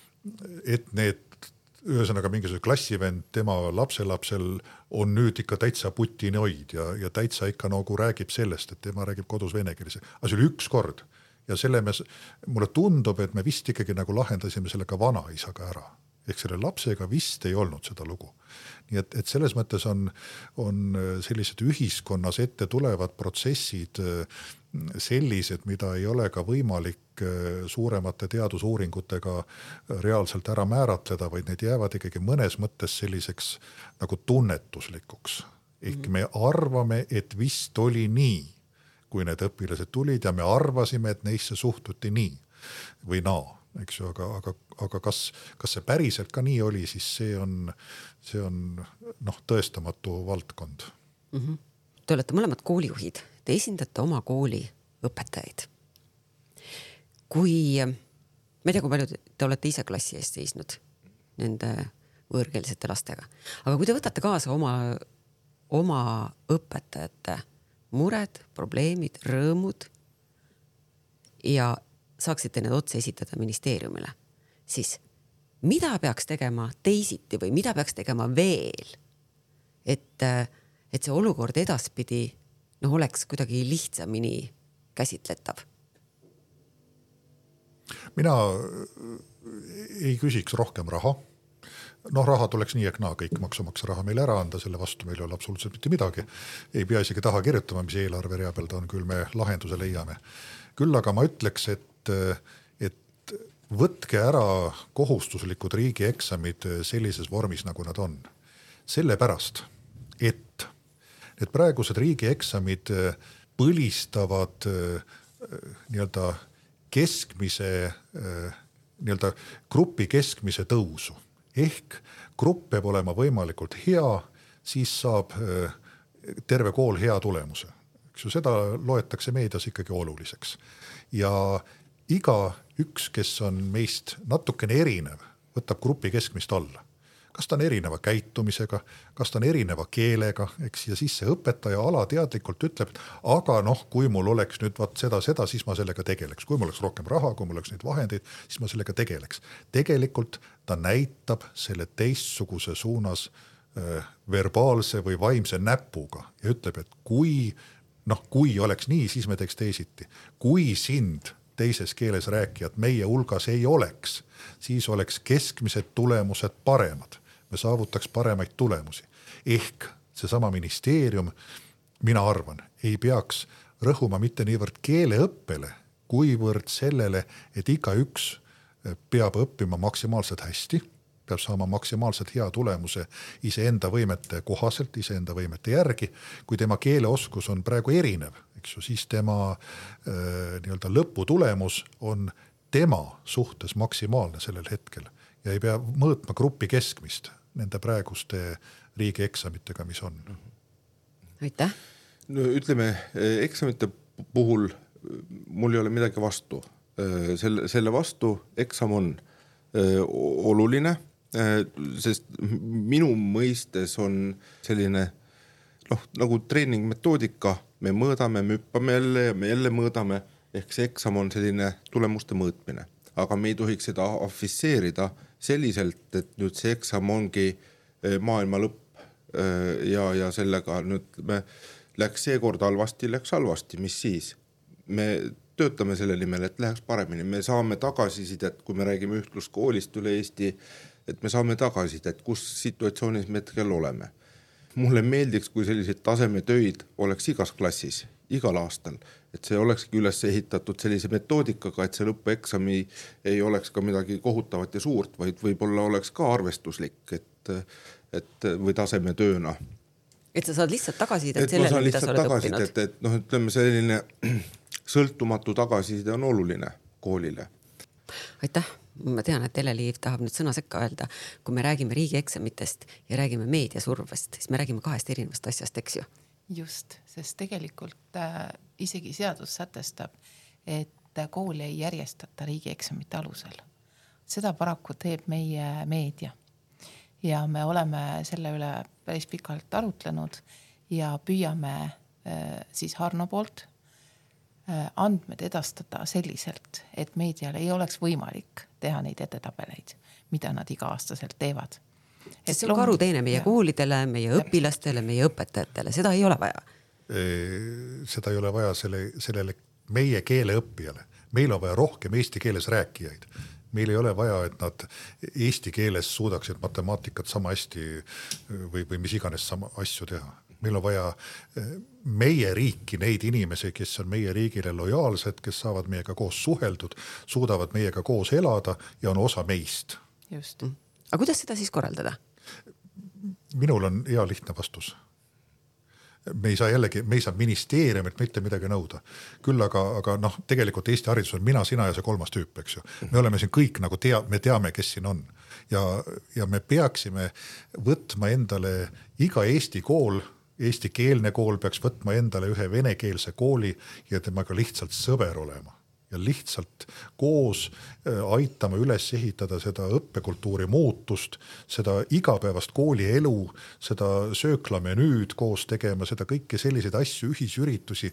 et need ühesõnaga mingisugune klassivend tema lapselapsel on nüüd ikka täitsa putinoid ja, ja täitsa ikka nagu räägib sellest, et tema räägib kodus vene keeles. Aga see oli üks kord ja selle me, mulle tundub, et me vist ikkagi nagu lahendasime sellega vanaisaga ära. Ehk selle lapsega vist ei olnud seda lugu. Nii et, et selles mõttes on, on sellised ühiskonnas ette tulevad protsessid sellised, mida ei ole ka võimalik suuremate teadusuuringutega reaalselt ära määratleda, vaid need jäävad ikkagi mõnes mõttes selliseks nagu tunnetuslikuks. Ehk me arvame, et vist oli nii, kui need õpilased tulid ja me arvasime, et neisse suhtuti nii või naa. Eks ju, aga, aga, aga kas, kas see päriselt ka nii oli, siis see on, see on noh, tõestamatu valdkond. Mm-hmm. Te olete mõlemad koolijuhid, te esindate oma kooli õpetajaid. Kui, ma ei tea, kui palju te olete ise klassi eest seisnud nende võõrkeelsete lastega, aga kui te võtate kaasa oma, oma õpetajate mured, probleemid, rõõmud ja saaksite need otse esitada ministeeriumile, siis mida peaks tegema teisiti või mida peaks tegema veel, et, et see olukord edaspidi noh, oleks kuidagi lihtsamini käsitletav? Mina ei küsiks rohkem raha. Noh, raha tuleks nii ehk naa, kõik maksumaksja raha meil ära anda, selle vastu meil ei ole absoluutselt mitte midagi. Ei pea isegi taha kirjutama, mis eelarve rea peal ta on, küll me lahenduse leiame. Küll aga ma ütleks, et et võtke ära kohustuslikud riigieksamid sellises vormis, nagu nad on. Sellepärast, et need praegused riigieksamid põlistavad nii-öelda keskmise, nii-öelda grupi keskmise tõusu. Ehk grupp peab olema võimalikult hea, siis saab terve kool hea tulemuse. Seda loetakse meedias ikkagi oluliseks. Ja iga üks, kes on meist natukene erinev, võtab grupi keskmist alla. Kas ta on erineva käitumisega, kas ta on erineva keelega, eks, ja siis see õpetaja alateadlikult ütleb, et aga noh, kui mul oleks nüüd vaat seda, seda, siis ma sellega tegeleks. Kui mul oleks rohkem raha, kui mul oleks neid vahendeid, siis ma sellega tegeleks. Tegelikult ta näitab selle teistsuguse suunas äh, verbaalse või vaimse näpuga ja ütleb, et kui, noh, kui oleks nii, siis me teeks teisiti. Kui sind teises keeles rääkijad meie hulgas ei oleks, siis oleks keskmised tulemused paremad. Me saavutaks paremaid tulemusi. Ehk seesama ministeerium, mina arvan, ei peaks rõhuma mitte niivõrd keeleõppele, kuivõrd sellele, et iga üks peab õppima maksimaalselt hästi, peab saama maksimaalselt hea tulemuse iseenda võimete kohaselt, iseenda võimete järgi. Kui tema keeleoskus on praegu erinev, eks ju, siis tema äh, nii-öelda lõputulemus on tema suhtes maksimaalne sellel hetkel ja ei pea mõõtma grupi keskmist nende praeguste riigieksamitega, mis on. Aitäh. No, ütleme, eksamite puhul mul ei ole midagi vastu. Selle, selle vastu eksam on oluline, sest minu mõistes on selline noh, nagu treeningmetoodika, me mõõdame, me hüppame jälle ja me jälle mõõdame, ehk see eksam on selline tulemuste mõõtmine, aga me ei tohiks seda afisseerida selliselt, et nüüd see eksam ongi maailma lõpp ja, ja sellega nüüd me läks seekord halvasti, läks halvasti, mis siis? Me töötame selle nimel, et läheks paremini, me saame tagasisidet, kui me räägime ühtluskoolist üle Eesti, et me saame tagasisidet, kus situatsioonis me hetkel oleme. Mulle meeldiks, kui selliseid tasemetöid oleks igas klassis, igal aastal, et see olekski üles ehitatud sellise metoodikaga, et see lõpueksami ei oleks ka midagi kohutavat ja suurt, vaid võib-olla oleks ka arvestuslik, et, et või tasemetööna. Et sa saad lihtsalt tagasisidet sellele, mida sa oled õppinud. Et, et noh, ütleme selline sõltumatu tagasiside on oluline koolile. Aitäh. Ma tean, et Ele-Liiv tahab nüüd sõna sekka öelda. Kui me räägime riigieksamitest ja räägime meediasurvest, siis me räägime kahest erinevast asjast, eks ju? Just, sest tegelikult äh, isegi seadus sätestab, et kool ei järjestata riigieksamite alusel. Seda paraku teeb meie meedia. Ja me oleme selle üle päris pikalt arutlenud ja püüame äh, siis Harno poolt andmed edastada selliselt, et meedial ei oleks võimalik teha neid edetabeleid, mida nad iga-aastaselt teevad. Et see on karuteene meie ja. koolidele, meie õpilastele, meie õpetajatele, seda ei ole vaja. Seda ei ole vaja selle, sellele meie keele õppijale. Meil on vaja rohkem eesti keeles rääkijaid. Meil ei ole vaja, et nad eesti keeles suudaksid matemaatikat sama hästi või, või mis iganes sama asju teha. Meil on vaja meie riiki, neid inimesi, kes on meie riigile lojaalsed, kes saavad meiega koos suheldud, suudavad meiega koos elada ja on osa meist. Just. Aga kuidas seda siis korraldada? Minul on hea lihtne vastus. Me ei saa jällegi, me ei saa ministeeriumilt mitte midagi nõuda. Küll aga, aga noh, tegelikult Eesti haridus on mina, sina ja see kolmas tüüp, eks ju. Me oleme siin kõik nagu tea, me teame, kes siin on. Ja, ja me peaksime võtma endale iga Eesti kool, Eesti keelne kool peaks võtma endale ühe venekeelse kooli ja temaga lihtsalt sõber olema. Ja lihtsalt koos aitama üles ehitada seda õppekultuuri muutust, seda igapäevast kooli elu, seda sööklamenüüd koos tegema, seda kõike selliseid asju, ühisüritusi.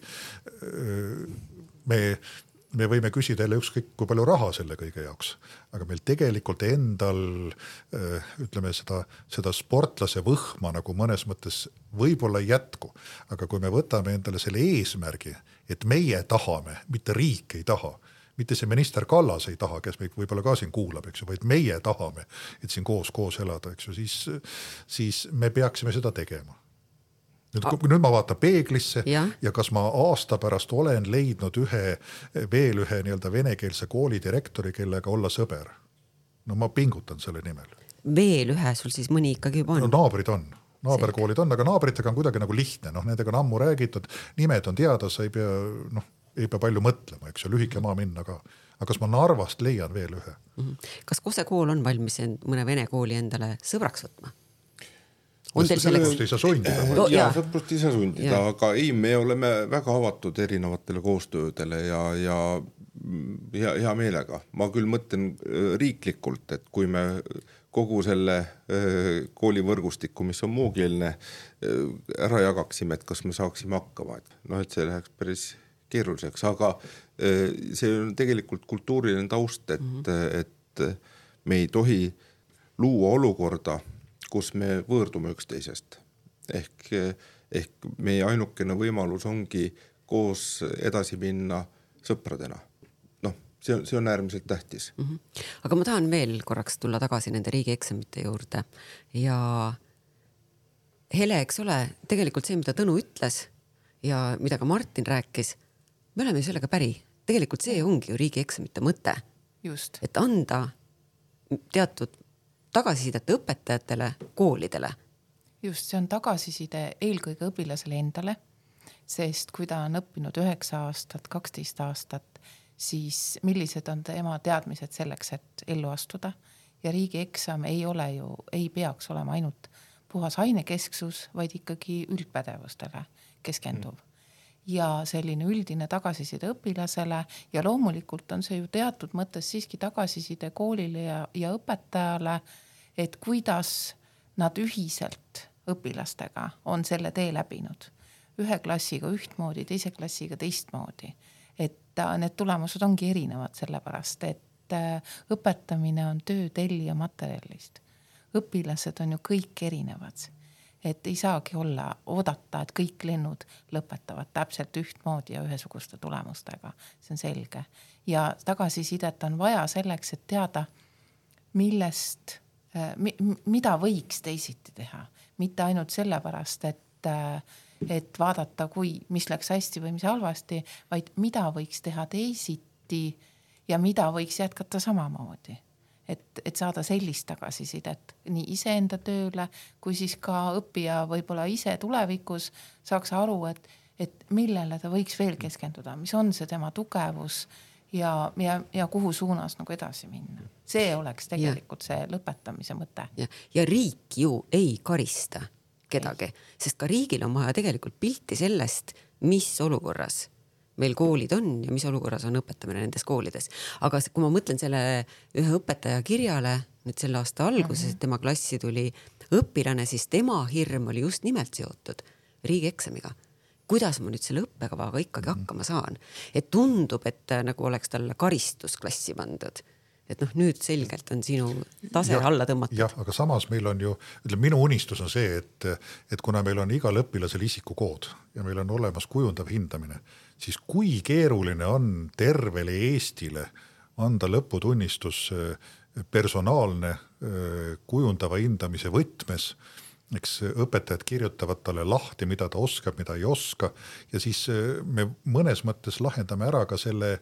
Me, me võime küsida jälle ükskõik kui palju raha selle kõige jaoks, aga meil tegelikult endal ütleme seda, seda sportlase võhma nagu mõnes mõttes võib-olla ei jätku, aga kui me võtame endale selle eesmärgi, et meie tahame, mitte riik ei taha, mitte see minister Kallas ei taha, kes meid võib-olla ka siin kuulab, eks ju, vaid meie tahame, et siin koos koos elada, eks ju, siis, siis me peaksime seda tegema. Nüüd, nüüd ma vaatan peeglisse ja. ja kas ma aasta pärast olen leidnud ühe, veel ühe nii-öelda venekeelse kooli direktori, kellega olla sõber. No ma pingutan selle nimel. Veel ühe sul siis mõni ikkagi juba on? No naabrid on. Naaberkoolid on, aga naabritega on kuidagi nagu lihtne, noh, nendega on ammu räägitud, nimed on teada, sa ei pea, noh, ei pea palju mõtlema, eks ju, lühike maa minna ka. Aga kas ma Narvast leian veel ühe? Kas Kose kool on valmis mõne vene kooli endale sõbraks võtma? On teil selleks? Sõprust ei saa sundida. No, jaa, sõprust ei saa sundida, ja. Aga ei, me oleme väga avatud erinevatele koostöödele ja, ja hea, hea meelega. Ma küll mõtlen riiklikult, et kui me kogu selle koolivõrgustikku, mis on muukeelne, ära jagaksime, et kas me saaksime hakkama. No, et see läheks päris keeruliseks, aga see on tegelikult kultuuriline taust, et, mm-hmm. et me ei tohi luua olukorda, kus me võõrdume üksteisest. Ehk, ehk meie ainukene võimalus ongi koos edasi minna sõpradena. Noh, see on, see on äärmiselt tähtis. Mm-hmm. Aga ma tahan veel korraks tulla tagasi nende riigieksamite juurde. Ja Hele, eks ole, tegelikult see, mida Tõnu ütles ja mida ka Martin rääkis, me oleme sellega päri. Tegelikult see ongi ju riigieksamite mõte. Just. Et anda teatud tagasisidet õpetajatele, koolidele. Just, see on tagasiside eelkõige õpilasele endale, sest kui ta on õppinud üheksa aastat, kaksteist aastat, siis millised on tema teadmised selleks, et ellu astuda. Ja riigieksam ei ole ju, ei peaks olema ainult puhas ainekesksus, vaid ikkagi üldpädevustele keskenduv. Ja selline üldine tagasiside õpilasele ja loomulikult on see ju teatud mõttes siiski tagasiside koolile ja, ja õpetajale, et kuidas nad ühiselt õpilastega on selle tee läbinud. Ühe klassiga ühtmoodi, teise klassiga teistmoodi. Et need tulemused ongi erinevad sellepärast, et õpetamine on töö tellija materjalist. Õpilased on ju kõik erinevad, et ei saagi olla oodata, et kõik lennud lõpetavad täpselt ühtmoodi ja ühesuguste tulemustega. See on selge. Ja tagasisidet on vaja selleks, et teada, millest, mida võiks teisiti teha. Mitte ainult sellepärast, et, et vaadata, kui, mis läks hästi või mis halvasti, vaid mida võiks teha teisiti ja mida võiks jätkata samamoodi. Et, et saada sellist tagasisidet nii iseenda tööle, kui siis ka õppija võib-olla ise tulevikus saaks aru, et, et millele ta võiks veel keskenduda, mis on see tema tugevus ja, ja, ja kuhu suunas nagu edasi minna. See oleks tegelikult ja. See lõpetamise mõte. Ja, ja riik ju ei karista kedagi, sest ka riigil on vaja tegelikult pilti sellest, mis olukorras meil koolid on ja mis olukorras on õpetamine nendes koolides. Aga kui ma mõtlen selle ühe õpetaja kirjale nüüd selle aasta alguses, et tema klassi tuli õpilane, siis tema hirm oli just nimelt seotud riigieksamiga. Kuidas ma nüüd selle õppekavaga ikkagi hakkama saan? Et tundub, et nagu oleks talle karistus klassi pandud. Et noh, nüüd selgelt on sinu tase ja, alla tõmmatud. Jah, aga samas meil on ju, ütleme, minu unistus on see, et, et kuna meil on igal õpilasel isikukood ja meil on olemas kujundav hindamine, siis kui keeruline on tervele Eestile anda lõputunnistus personaalne kujundava hindamise võtmes, eks õpetajad kirjutavad talle lahti, mida ta oskab, mida ei oska ja siis me mõnes mõttes lahendame ära ka selle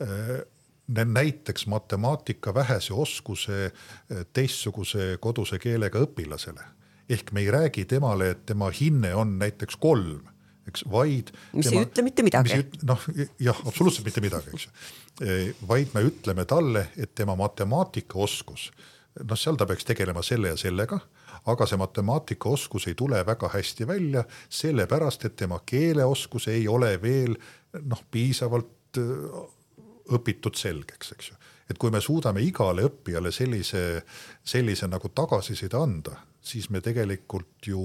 näiteks matemaatika vähese oskuse teistsuguse koduse keelega õpilasele. Ehk me ei räägi temale, et tema hinne on näiteks kolm, eks, vaid mis tema, ei ütle mitte midagi. Üt, noh, jah, absoluutselt mitte midagi, eks. Vaid me ütleme talle, et tema matemaatika oskus, noh, seal ta peaks tegelema selle ja sellega, aga see matemaatika oskus ei tule väga hästi välja, sellepärast, et tema keeleoskus ei ole veel noh, piisavalt õpitud selgeks, eks ju. Et kui me suudame igale õppijale sellise, sellise nagu tagasiside anda, siis me tegelikult ju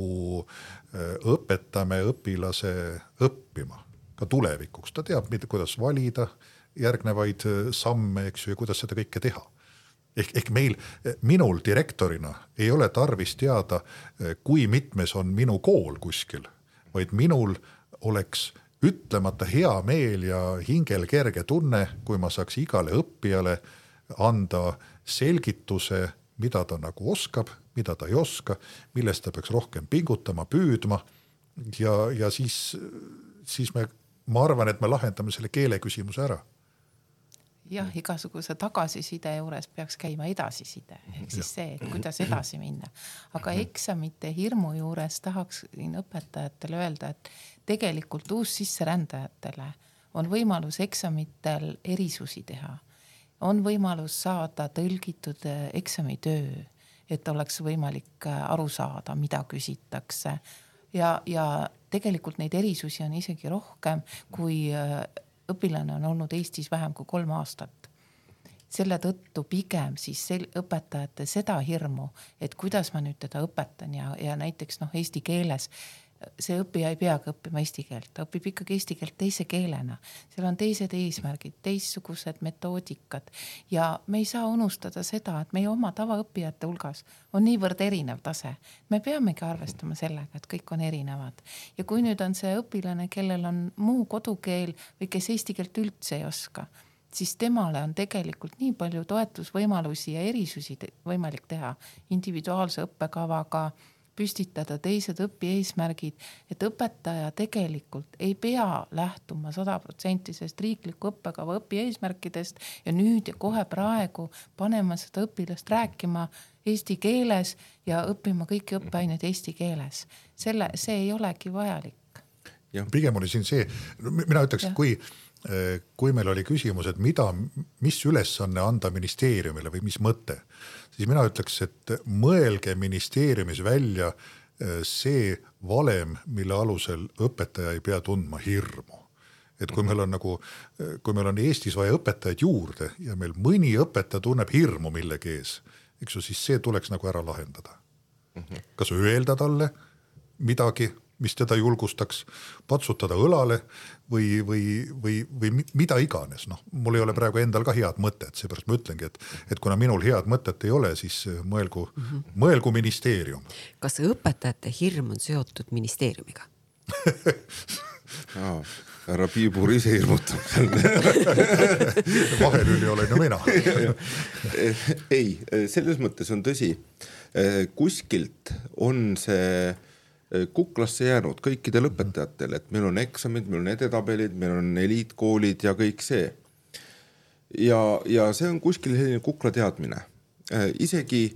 õpetame õpilase õppima ka tulevikuks. Ta teab, kuidas valida järgnevaid samme, eks ju, ja kuidas seda kõike teha. Ehk, ehk meil, minul direktorina ei ole tarvis teada, kui mitmes on minu kool kuskil, vaid minul oleks ütlemata hea meel ja hingel kerge tunne, kui ma saaks igale õppijale anda selgituse, mida ta nagu oskab, mida ta ei oska, millest ta peaks rohkem pingutama, püüdma ja, ja siis, siis me, ma arvan, et me lahendame selle keele küsimuse ära. Jah, igasuguse tagasiside juures peaks käima edasiside, ehk siis see, et kuidas edasi minna. Aga eksamite hirmu juures tahaks õpetajatele öelda, et tegelikult uus sisserändajatele on võimalus eksamitel erisusi teha. On võimalus saada tõlgitud eksamitöö, et oleks võimalik aru saada, mida küsitakse. Ja, ja tegelikult neid erisusi on isegi rohkem, kui õpilane on olnud Eestis vähem kui kolm aastat. Selle tõttu pigem siis sel, õpetajate seda hirmu, et kuidas ma nüüd teda õpetan ja, ja näiteks noh, eesti keeles see õppija ei peagi õppima eesti keelt, ta õpib ikkagi eesti keelt teise keelena. Seal on teised eesmärgid, teissugused metoodikad ja me ei saa unustada seda, et meie oma tavaõppijate hulgas on niivõrd erinev tase. Me peamegi arvestama sellega, et kõik on erinevad. Ja kui nüüd on see õpilane, kellel on muu kodukeel või kes eesti keelt üldse ei oska, siis temale on tegelikult nii palju toetusvõimalusi ja erisusi võimalik teha individuaalse õppekavaga, püstitada teised õpi eesmärgid, et õpetaja tegelikult ei pea lähtuma sada protsenti sest riikliku õppekava õpi eesmärkidest ja nüüd ja kohe praegu panema seda õpilast rääkima eesti keeles ja õppima kõiki õppeaineid eesti keeles. Selle, see ei olegi vajalik. Ja pigem oli siin see, mina ütleks, et kui kui meil oli küsimus, et mida, mis ülesanne anda ministeeriumile või mis mõte, siis mina ütleks, et mõelge ministeeriumis välja see valem, mille alusel õpetaja ei pea tundma hirmu. Et kui meil on nagu, kui meil on Eestis vaja õpetajaid juurde ja meil mõni õpetaja tunneb hirmu millegi ees, eks ju, siis see tuleks nagu ära lahendada. Kas öelda talle midagi, mis teda julgustaks, patsutada õlale või, või, või, või mida iganes. Noh, mul ei ole praegu endal ka head mõtet, seepärast ma ütlengi, et, et kuna minul head mõtet ei ole, siis mõelgu, mm-hmm. mõelgu ministeerium. Kas õpetajate hirm on seotud ministeeriumiga? Jaa, härra Piibur ise hirmutab. Vahelüli olen ju mina. Ei, selles mõttes on tõsi. Kuskilt on see kuklasse jäänud kõikidel õpetajatel, et meil on eksamid, meil on edetabelid, meil on eliitkoolid ja kõik see. Ja, ja see on kuskil selline kukla teadmine. Isegi,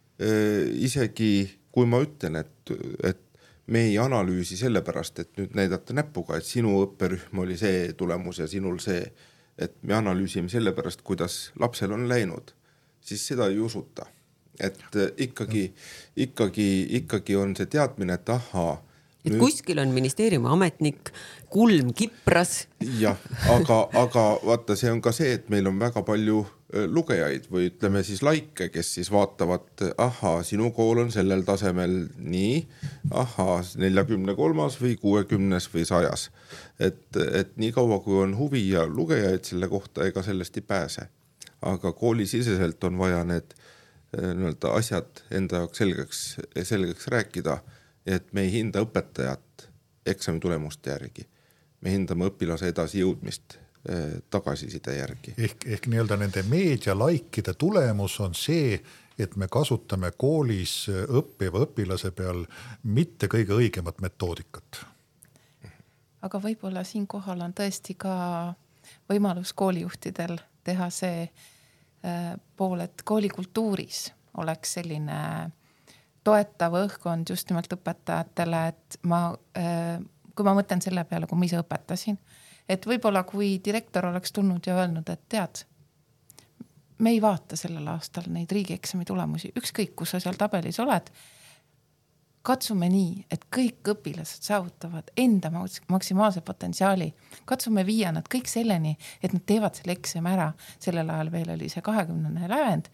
isegi kui ma ütlen, et, et me ei analüüsi sellepärast, et nüüd näidata näpuga, et sinu õpperühm oli see tulemus ja sinul see, et me analüüsime sellepärast, kuidas lapsel on läinud, siis seda ei usuta. Et ikkagi, ikkagi, ikkagi on see teadmine, et ahaa. Et nüüd... kuskil on ministeeriumi ametnik, kulm kipras. Jah, aga, aga vaata, see on ka see, et meil on väga palju lugejaid või ütleme siis laike, kes siis vaatavad, ahaa, sinu kool on sellel tasemel nii, ahaa, neljakümne kolmas või kuuekümnes või sajas. Et, et nii kaua, kui on huvi ja lugejaid selle kohta, ega sellest ei pääse. Aga koolisiseselt on vaja need nii-öelda asjad enda jaoks selgeks, selgeks rääkida, et me ei hinda õpetajat eksami tulemuste järgi. Me hindame õpilase edasi jõudmist tagasiside järgi. Ehk, ehk nii-öelda nende meedialaikide tulemus on see, et me kasutame koolis õppiva õpilase peal mitte kõige õigemat metoodikat. Aga võib-olla siin kohal on tõesti ka võimalus koolijuhtidel teha see pool, et koolikultuuris oleks selline toetav õhkkond just nimelt õpetajatele, et ma, kui ma mõtlen selle peale, kui ma ise õpetasin, et võib-olla kui direktor oleks tulnud ja öelnud, et tead, me ei vaata sellel aastal neid riigieksami tulemusi, ükskõik kus sa seal tabelis oled, katsume nii, et kõik õpilased saavutavad enda maksimaalse potentsiaali. Katsume viia nad kõik selleni, et nad teevad selle eksami ära. Sellel ajal veel oli see kahekümnene lävend.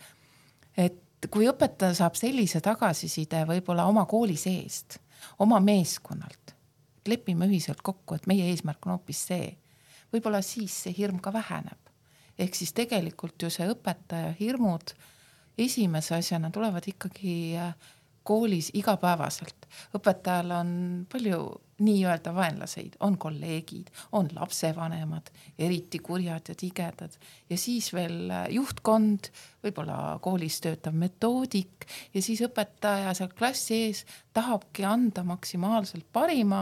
Et kui õpetaja saab sellise tagasiside võib-olla oma kooli seest, oma meeskonnalt, lepime ühiselt kokku, et meie eesmärk on hoopis see. Võib-olla siis see hirm ka väheneb. Ehk siis tegelikult ju see õpetaja hirmud esimese asjana tulevad ikkagi koolis igapäevaselt. Õpetajal on palju nii-öelda vaenlaseid, on kolleegid, on lapsevanemad, eriti kurjad ja tigedad ja siis veel juhtkond, võib-olla koolis töötav metoodik ja siis õpetaja seal klassi ees tahabki anda maksimaalselt parima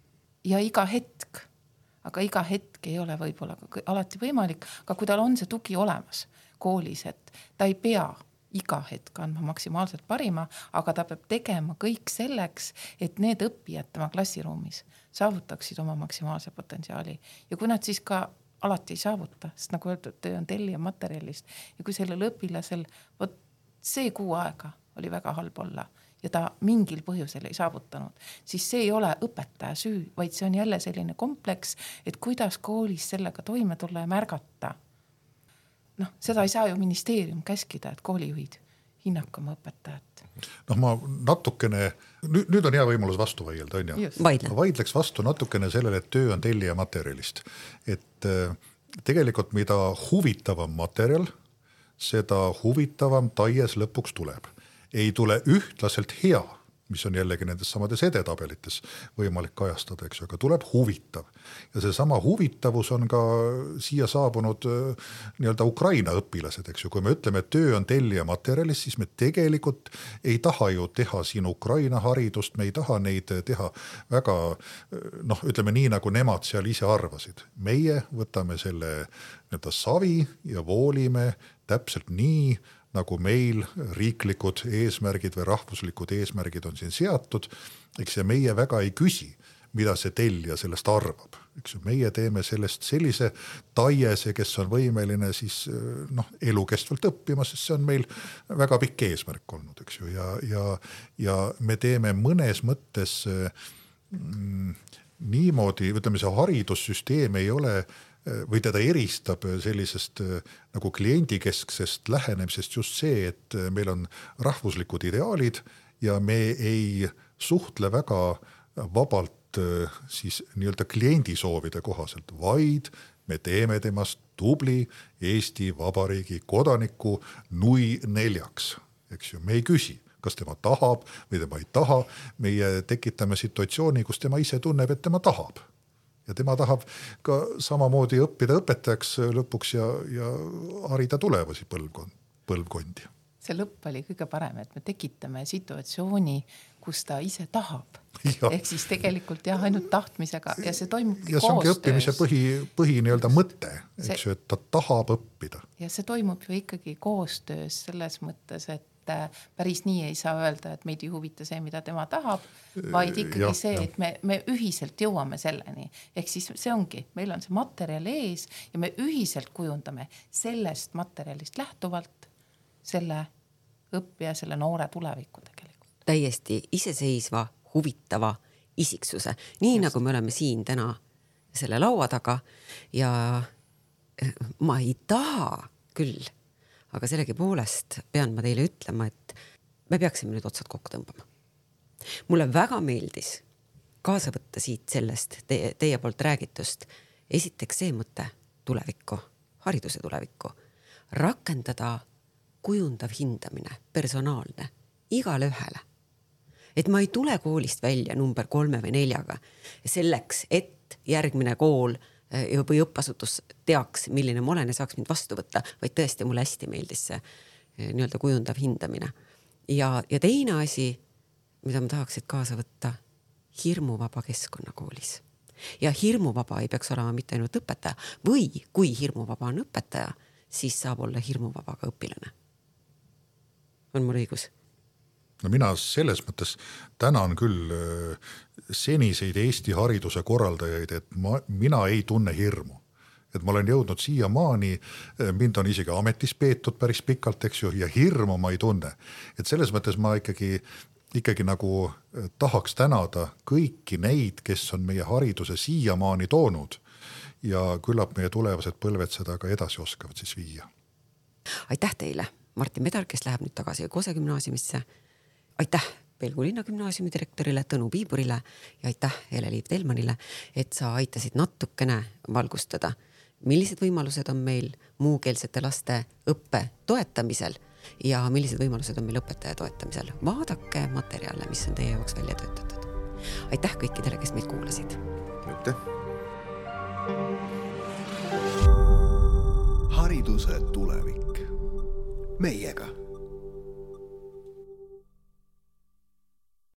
ja iga hetk, aga iga hetk ei ole võib-olla alati võimalik, aga kui tal on see tugi olemas koolis, et ta ei pea iga hetk andma maksimaalselt parima, aga ta peab tegema kõik selleks, et need õppijad tema klassiruumis saavutaksid oma maksimaalse potentsiaali. Ja kui nad siis ka alati ei saavuta, sest nagu öeldud, töö on tellija materjalist ja kui sellel õpilasel võt, see kuu aega oli väga halb olla ja ta mingil põhjusel ei saavutanud, siis see ei ole õpetaja süü, vaid see on jälle selline kompleks, et kuidas koolis sellega toime tulla ja märgata. Noh, seda ei saa ju ministeerium käskida, et koolijuhid hinnakama õpetajat. Noh, ma natukene, nüüd, nüüd on hea võimalus vastu vaielda, on ju? Vaidle. Vaidleks vastu natukene sellele, et töö on tellija materjalist. Et tegelikult mida huvitavam materjal, seda huvitavam taies lõpuks tuleb. Ei tule ühtlaselt hea, mis on jällegi nendes samades edetabelites võimalik kajastada, eks ju, aga tuleb huvitav. Ja see sama huvitavus on ka siia saabunud nii-öelda Ukraina õpilased, eks ju. Kui me ütleme, et töö on tellija materjalis, siis me tegelikult ei taha ju teha siin Ukraina haridust, me ei taha neid teha väga, noh, ütleme nii, nagu nemad seal ise arvasid. Meie võtame selle nii-öelda savi ja voolime täpselt nii, nagu meil riiklikud eesmärgid või rahvuslikud eesmärgid on siin seatud, eks ja meie väga ei küsi, mida see tellija sellest arvab. Eks ju, meie teeme sellest sellise taiese, kes on võimeline siis noh, elukestvalt õppima, sest see on meil väga pikk eesmärk olnud, eks ju, ja, ja, ja me teeme mõnes mõttes mm, niimoodi, ütleme see haridussüsteem ei ole või teda eristab sellisest nagu kliendikesksest lähenemisest just see, et meil on rahvuslikud ideaalid ja me ei suhtle väga vabalt siis nii-öelda kliendi soovide kohaselt, vaid me teeme temast tubli Eesti Vabariigi kodaniku nui neljaks, eks ju, me ei küsi, kas tema tahab või tema ei taha, meie tekitame situatsiooni, kus tema ise tunneb, et tema tahab. Ja tema tahab ka samamoodi õppida õpetajaks lõpuks ja, ja harida tulevasi põlvkond, põlvkondi. See lõpp oli kõige parem, et me tekitame situatsiooni, kus ta ise tahab. Ja. Ehk siis tegelikult jah, ainult tahtmisega ja see toimubki koostöös. Ja see ongi õppimise põhi, põhi nii-öelda mõte, eks ju, et ta tahab õppida. Ja see toimub ju ikkagi koostöös selles mõttes, et päris nii ei saa öelda, et meid ei huvita see, mida tema tahab, vaid ikkagi ja, see, et me, me ühiselt jõuame selleni. Ehk siis see ongi, meil on see materjal ees ja me ühiselt kujundame sellest materjalist lähtuvalt selle õppija, selle noore tuleviku tegelikult. Täiesti iseseisva, huvitava isiksuse. Nii Just. Nagu me oleme siin täna selle laua taga ja ma ei taha küll, aga sellegi poolest pean ma teile ütlema, et me peaksime nüüd otsad kokku tõmbama. Mulle väga meeldis kaasa võtta siit sellest te, teie poolt räägitust. Esiteks see mõte tulevikku, hariduse tulevikku, rakendada kujundav hindamine, personaalne, igale ühele. Et ma ei tule koolist välja number kolme või neljaga selleks, et järgmine kool või õppasutus teaks, milline ma olen ja saaks mind vastu võtta, vaid tõesti mulle hästi meeldis see nii-öelda kujundav hindamine. Ja, ja teine asi, mida ma tahaks, et kaasa võtta, hirmuvaba keskkonna koolis. Ja hirmuvaba ei peaks olema mitte ainult õpetaja või kui hirmuvaba on õpetaja, siis saab olla hirmuvaba ka õpilane. On mul õigus? No mina selles mõttes tänan küll seniseid Eesti hariduse korraldajaid, et ma, mina ei tunne hirmu. Et ma olen jõudnud siia maani, mind on isegi ametis peetud päris pikalt, eks ju, ja hirmu ma ei tunne. Et selles mõttes ma ikkagi, ikkagi nagu tahaks tänada kõiki neid, kes on meie hariduse siia maani toonud ja küllap meie tulevased põlved seda ka edasi oskavad siis viia. Aitäh teile, Martin Medar, kes läheb nüüd tagasi Kose gümnaasiumisse. Aitäh Pelgu linna gümnaasiumi direktorile Tõnu Piiburile ja aitäh Hele-Liiv Telmanile, et sa aitasid natukene valgustada, millised võimalused on meil muukeelsete laste õppe toetamisel ja millised võimalused on meil õpetaja toetamisel. Vaadake materjale, mis on teie jaoks välja töötatud. Aitäh kõikidele, kes meid kuulasid. Aitäh. Hariduse tulevik meiega.